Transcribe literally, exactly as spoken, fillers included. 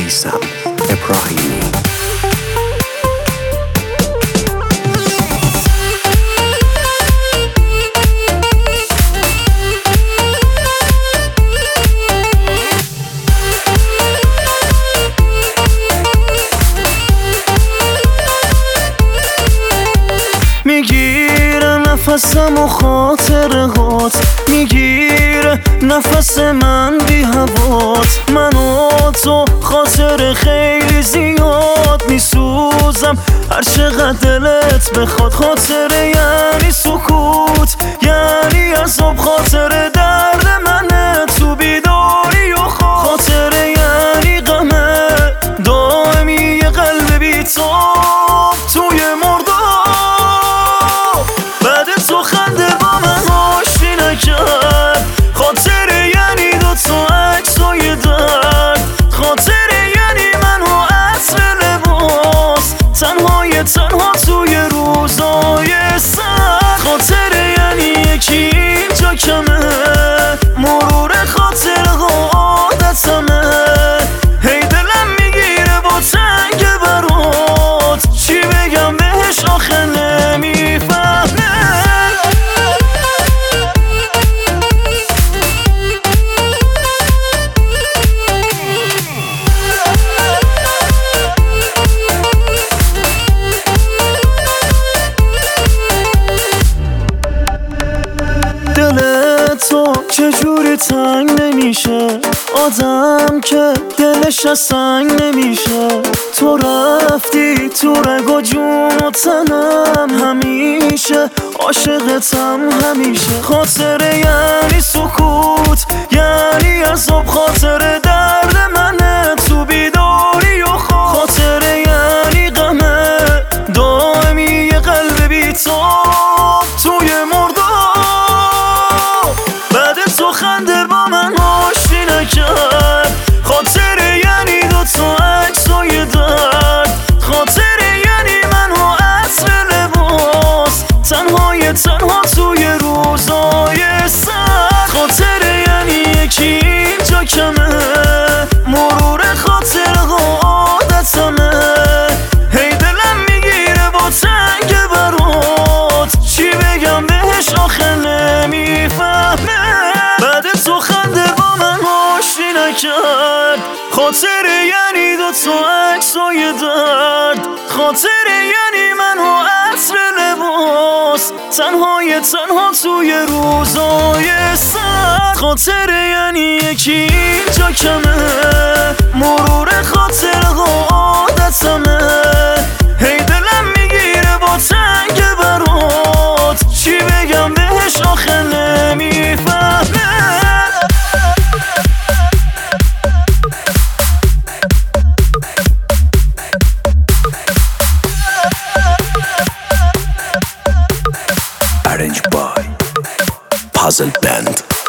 میثم ابراهیمی. میگیره نفسم و خاطرهات، میگیره نفس من بی هوات. من و تو خاطر خیلی زیاد میسوزم هر چقدر دلت بخواد. خاطر یعنی سکوت، یعنی عذاب، خاطر درد منه تو بیداری و خواب. خاطر یعنی غمه دائمی یه قلب بی‌تاب توی مرداب. بعد تو خنده با من آشتی نکرد. خاطر یعنی دوتا عکسای درد. خاطر یعنی من و عطر لباس، تنهای تنها توی روزای سرد. خاطر یعنی یکی اینجا کمه، مرور خاطرها عادتمه. هی دلم میگیره با تنگ برات، چی بگم بهش آخه نمیفهمه. دل تو چجوری تنگ نمیشه، آدم که دلش از سنگ نمیشه. تو رفتی تو رگ و جون و تنم، همیشه عاشقتم همیشه. خاطر یعنی سکوت، یعنی عذاب، خاطر درد منه تو بیداری و خواب. خاطر یعنی غمه دائمی یه قلب بی‌تاب توی مرداب. بعد تو خنده با من آشتی نکرد. خاطر یعنی دوتا عکسای درد. خاطر یعنی من و عطر لباس، تنهای تنها توی روزای سرد. خاطر یعنی یکی اینجا کمه، مرور خاطرها عادتمه. هی دلم میگیره با تنگ برات، چی بگم بهش آخه نمیفهمه. بعد تو خنده با من آشتی نکرد. خاطر یعنی دوتا عکسای درد. خاطر یعنی من و عطر لباس، تنهای تنها توی روزای سرد. خاطر یعنی یکی اینجا کمه، مرور خاطرها عادتمه. هی دلم میگیره با تنگ برات، چی بگم بهش آخه نمیفهمه. Arranged by Puzzle Band.